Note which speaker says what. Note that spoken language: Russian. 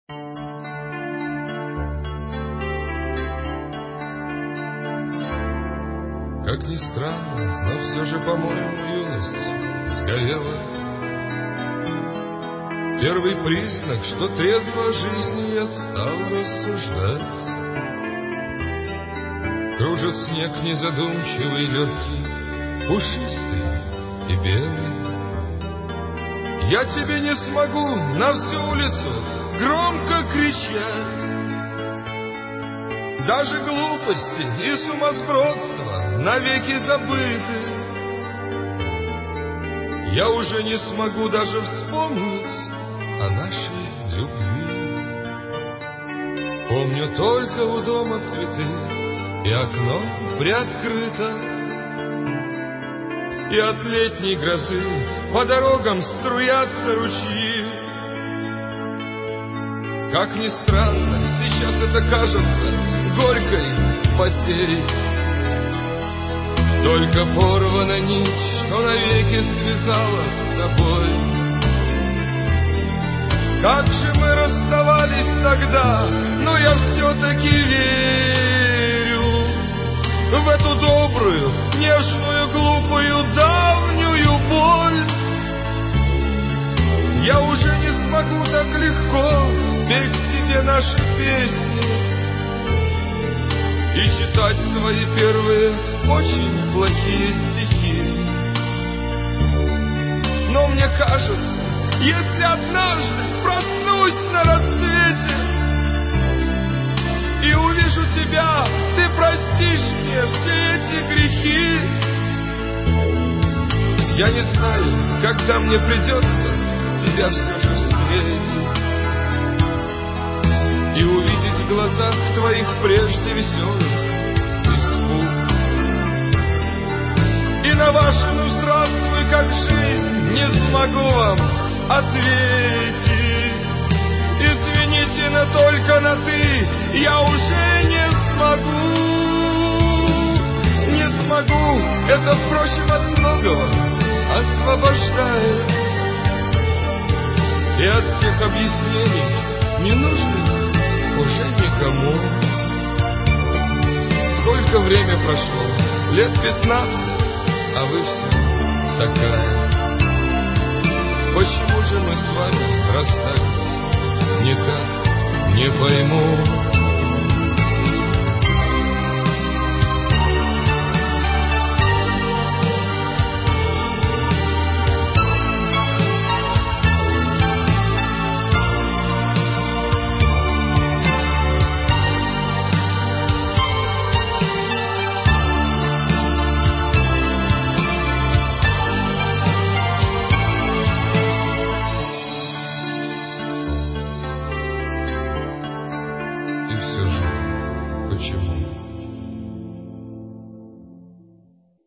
Speaker 1: Как ни странно, но все же, по-моему, юность сгорела. Первый признак, что трезво о жизни я стал рассуждать. Кружит снег незадумчивый, легкий, пушистый и белый. Я тебе не смогу на всю улицу громко кричать. Даже глупости и сумасбродство навеки забыты. Я уже не смогу даже вспомнить о нашей любви. Помню только у дома цветы, и окно приоткрыто, и от летней грозы по дорогам струятся ручьи. Как ни странно, сейчас это кажется горькой потерей. Только порвана нить, что навеки связала с тобой. Как же мы расставались тогда, но я все-таки верю в эту добрую, нежную, глупую, давнюю боль. Я уже не смогу так легко петь себе наши песни и читать свои первые очень плохие стихи. Но мне кажется, если однажды проснусь на рассвете и увижу тебя, ты простишь мне все эти грехи. Я не знаю, когда мне придется тебя все же встретить и увидеть в глазах твоих прежде веселых испуг. И на ваше «ну здравствуй, как жизнь» не смогу вам ответить. Извините, но только на «ты» я уже не смогу. Это, впрочем, от многого освобождает и от всех объяснений ненужных уже никому. Сколько время прошло? Лет 15, а вы все такая. Почему же мы с вами расстались? Никак не пойму.